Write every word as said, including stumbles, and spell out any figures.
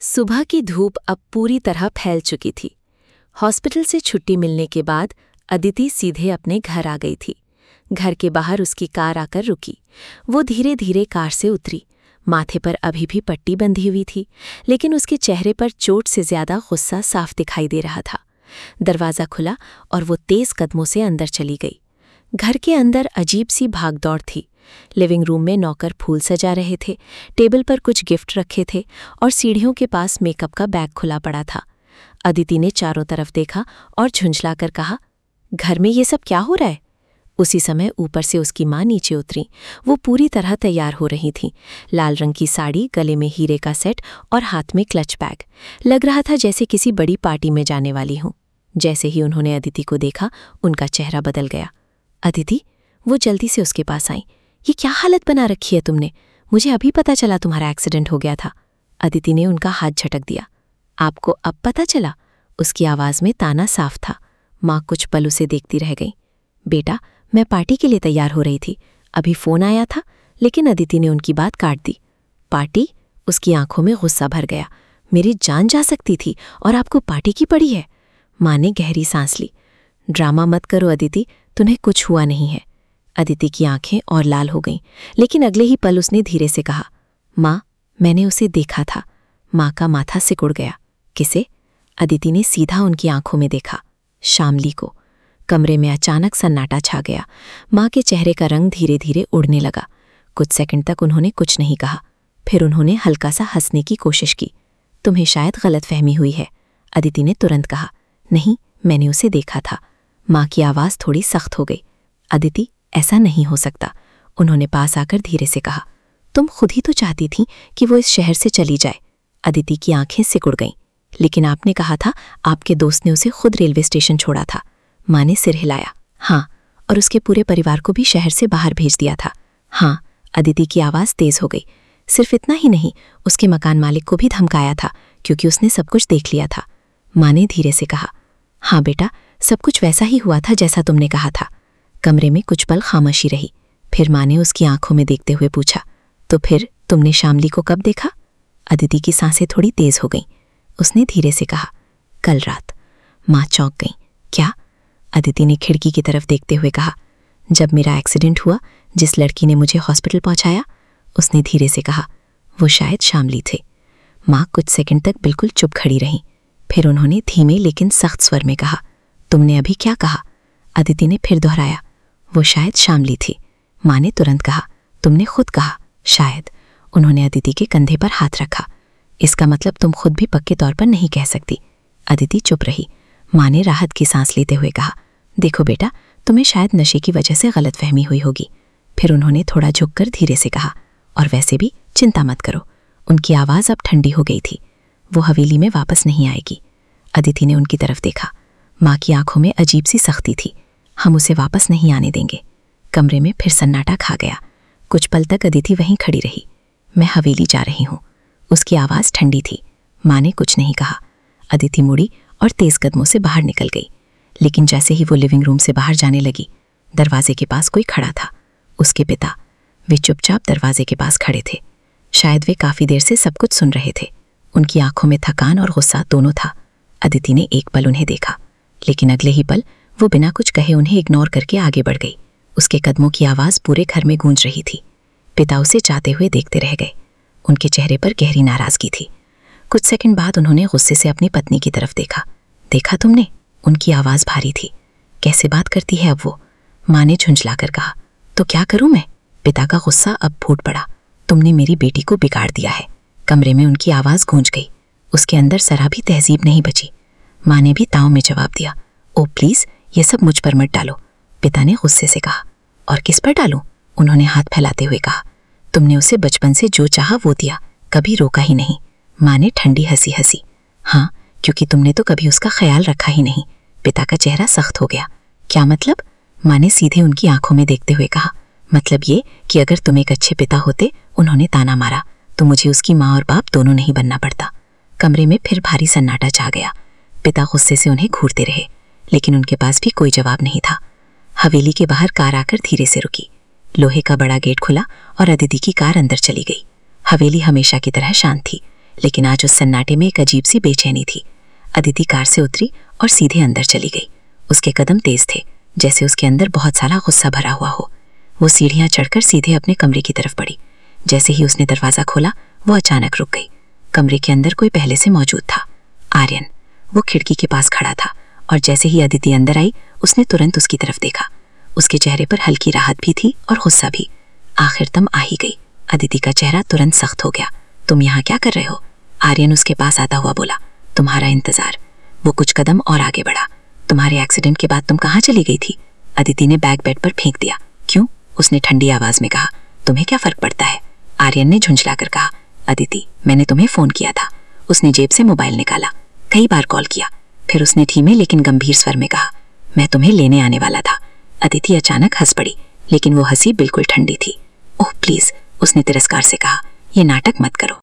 सुबह की धूप अब पूरी तरह फैल चुकी थी। हॉस्पिटल से छुट्टी मिलने के बाद अदिति सीधे अपने घर आ गई थी। घर के बाहर उसकी कार आकर रुकी। वो धीरे धीरे कार से उतरी। माथे पर अभी भी पट्टी बंधी हुई थी, लेकिन उसके चेहरे पर चोट से ज्यादा गुस्सा साफ दिखाई दे रहा था। दरवाज़ा खुला और वो तेज कदमों से अंदर चली गई। घर के अंदर अजीब सी भागदौड़ थी। लिविंग रूम में नौकर फूल सजा रहे थे, टेबल पर कुछ गिफ्ट रखे थे और सीढ़ियों के पास मेकअप का बैग खुला पड़ा था। अदिति ने चारों तरफ देखा और झुंझलाकर कहा, घर में ये सब क्या हो रहा है? उसी समय ऊपर से उसकी माँ नीचे उतरी। वो पूरी तरह तैयार हो रही थीं। लाल रंग की साड़ी, गले में हीरे का सेट और हाथ में क्लच बैग। लग रहा था जैसे किसी बड़ी पार्टी में जाने वाली हूँ। जैसे ही उन्होंने अदिति को देखा, उनका चेहरा बदल गया। अदिति, वो जल्दी से उसके पास आई। ये क्या हालत बना रखी है तुमने? मुझे अभी पता चला तुम्हारा एक्सीडेंट हो गया था। अदिति ने उनका हाथ झटक दिया। आपको अब पता चला? उसकी आवाज़ में ताना साफ था। माँ कुछ पल उसे देखती रह गई। बेटा, मैं पार्टी के लिए तैयार हो रही थी, अभी फ़ोन आया था। लेकिन अदिति ने उनकी बात काट दी। पार्टी? उसकी आंखों में गुस्सा भर गया। मेरी जान जा सकती थी और आपको पार्टी की पड़ी है? माँ ने गहरी सांस ली। ड्रामा मत करो अदिति, तुम्हें कुछ हुआ नहीं है। अदिति की आंखें और लाल हो गईं, लेकिन अगले ही पल उसने धीरे से कहा, माँ, मैंने उसे देखा था। माँ का माथा सिकुड़ गया। किसे? अदिति ने सीधा उनकी आंखों में देखा। शामली को। कमरे में अचानक सन्नाटा छा गया। माँ के चेहरे का रंग धीरे धीरे उड़ने लगा। कुछ सेकंड तक उन्होंने कुछ नहीं कहा। फिर उन्होंने हल्का सा हंसने की कोशिश की। तुम्हें शायद गलतफहमी हुई है, अदिति ने तुरंत कहा। नहीं, मैंने उसे देखा था। माँ की आवाज़ थोड़ी सख्त हो गई। अदिति, ऐसा नहीं हो सकता। उन्होंने पास आकर धीरे से कहा। तुम खुद ही तो चाहती थी कि वो इस शहर से चली जाए। अदिति की आंखें सिकुड़ गईं। लेकिन आपने कहा था आपके दोस्त ने उसे खुद रेलवे स्टेशन छोड़ा था। माँ ने सिर हिलाया। हाँ, और उसके पूरे परिवार को भी शहर से बाहर भेज दिया था। हाँ, अदिति की आवाज़ तेज हो गई। सिर्फ इतना ही नहीं, उसके मकान मालिक को भी धमकाया था, क्योंकि उसने सब कुछ देख लिया था। माँ ने धीरे से कहा। हाँ बेटा, सब कुछ वैसा ही हुआ था जैसा तुमने कहा था। कमरे में कुछ पल खामोशी रही। फिर माँ ने उसकी आंखों में देखते हुए पूछा, तो फिर तुमने शामली को कब देखा? अदिति की सांसें थोड़ी तेज हो गईं। उसने धीरे से कहा, कल रात। माँ चौंक गईं। क्या? अदिति ने खिड़की की तरफ देखते हुए कहा, जब मेरा एक्सीडेंट हुआ, जिस लड़की ने मुझे हॉस्पिटल पहुंचाया, उसने धीरे से कहा, वो शायद शामली थे। माँ कुछ सेकंड तक बिल्कुल चुप खड़ी रहीं। फिर उन्होंने धीमे लेकिन सख्त स्वर में कहा, तुमने अभी क्या कहा? अदिति ने फिर दोहराया, वो शायद शामली थी। माँ ने तुरंत कहा, तुमने खुद कहा शायद। उन्होंने अदिति के कंधे पर हाथ रखा। इसका मतलब तुम खुद भी पक्के तौर पर नहीं कह सकती। अदिति चुप रही। माँ ने राहत की सांस लेते हुए कहा, देखो बेटा, तुम्हें शायद नशे की वजह से गलतफहमी हुई होगी। फिर उन्होंने थोड़ा झुककर धीरे से कहा, और वैसे भी चिंता मत करो। उनकी आवाज़ अब ठंडी हो गई थी। वो हवेली में वापस नहीं आएगी। अदिति ने उनकी तरफ देखा। माँ की आंखों में अजीब सी सख्ती थी। हम उसे वापस नहीं आने देंगे। कमरे में फिर सन्नाटा खा गया। कुछ पल तक अदिति वहीं खड़ी रही। मैं हवेली जा रही हूँ। उसकी आवाज़ ठंडी थी। माँ ने कुछ नहीं कहा। अदिति मुड़ी और तेज कदमों से बाहर निकल गई। लेकिन जैसे ही वो लिविंग रूम से बाहर जाने लगी, दरवाजे के पास कोई खड़ा था। उसके पिता। वे चुपचाप दरवाजे के पास खड़े थे। शायद वे काफ़ी देर से सब कुछ सुन रहे थे। उनकी आंखों में थकान और गुस्सा दोनों था। अदिति ने एक पल उन्हें देखा, लेकिन अगले ही पल वो बिना कुछ कहे उन्हें इग्नोर करके आगे बढ़ गई। उसके कदमों की आवाज़ पूरे घर में गूंज रही थी। पिता उसे चाहते हुए देखते रह गए। उनके चेहरे पर गहरी नाराज़गी थी। कुछ सेकंड बाद उन्होंने गुस्से से अपनी पत्नी की तरफ देखा। देखा तुमने? उनकी आवाज़ भारी थी। कैसे बात करती है अब वो? माँ ने झुंझलाकर कहा, तो क्या करूँ मैं? पिता का गुस्सा अब फूट पड़ा। तुमने मेरी बेटी को बिगाड़ दिया है। कमरे में उनकी आवाज़ गूंज गई। उसके अंदर जरा भी तहजीब नहीं बची। माँ ने भी ताव में जवाब दिया, ओ प्लीज़, ये सब मुझ पर मत डालो। पिता ने गुस्से से कहा। और किस पर डालूं? उन्होंने हाथ फैलाते हुए कहा। तुमने उसे बचपन से जो चाहा वो दिया, कभी रोका ही नहीं। माँ ने ठंडी हंसी हंसी। हाँ, क्योंकि तुमने तो कभी उसका ख्याल रखा ही नहीं। पिता का चेहरा सख्त हो गया। क्या मतलब? माँ ने सीधे उनकी आंखों में देखते हुए कहा, मतलब ये कि अगर तुम एक अच्छे पिता होते, उन्होंने ताना मारा, तो मुझे उसकी माँ और बाप दोनों नहीं बनना पड़ता। कमरे में फिर भारी सन्नाटा छा गया। पिता गुस्से से उन्हें घूरते रहे, लेकिन उनके पास भी कोई जवाब नहीं था। हवेली के बाहर कार आकर धीरे से रुकी। लोहे का बड़ा गेट खुला और अदिति की कार अंदर चली गई। हवेली हमेशा की तरह शांत थी, लेकिन आज उस सन्नाटे में एक अजीब सी बेचैनी थी। अदिति कार से उतरी और सीधे अंदर चली गई। उसके कदम तेज थे, जैसे उसके अंदर बहुत सारा गुस्सा भरा हुआ हो। वो सीढ़ियां चढ़कर सीधे अपने कमरे की तरफ बढ़ी। जैसे ही उसने दरवाजा खोला, वो अचानक रुक गई। कमरे के अंदर कोई पहले से मौजूद था, आर्यन। वो खिड़की के पास खड़ा था और जैसे ही अदिति अंदर आई, उसने तुरंत उसकी तरफ देखा। उसके चेहरे पर हल्की राहत भी थी और गुस्सा भी। आखिर तुम आ ही गई। अदिति का चेहरा तुरंत सख्त हो गया। तुम यहाँ क्या कर रहे हो? आर्यन उसके पास आता हुआ बोला। तुम्हारा इंतजार। वो कुछ कदम और आगे बढ़ा। तुम्हारे एक्सीडेंट के बाद तुम कहाँ चली गई थी? अदिति ने बैग बेड पर फेंक दिया। क्यों? उसने ठंडी आवाज में कहा। तुम्हें क्या फर्क पड़ता है? आर्यन ने झुंझलाकर कहा। अदिति, मैंने तुम्हें फोन किया था। उसने जेब से मोबाइल निकाला। कई बार कॉल किया। फिर उसने धीमे लेकिन गंभीर स्वर में कहा, मैं तुम्हें लेने आने वाला था। अदिति अचानक हंस पड़ी, लेकिन वो हंसी बिल्कुल ठंडी थी। ओह प्लीज, उसने तिरस्कार से कहा, यह नाटक मत करो।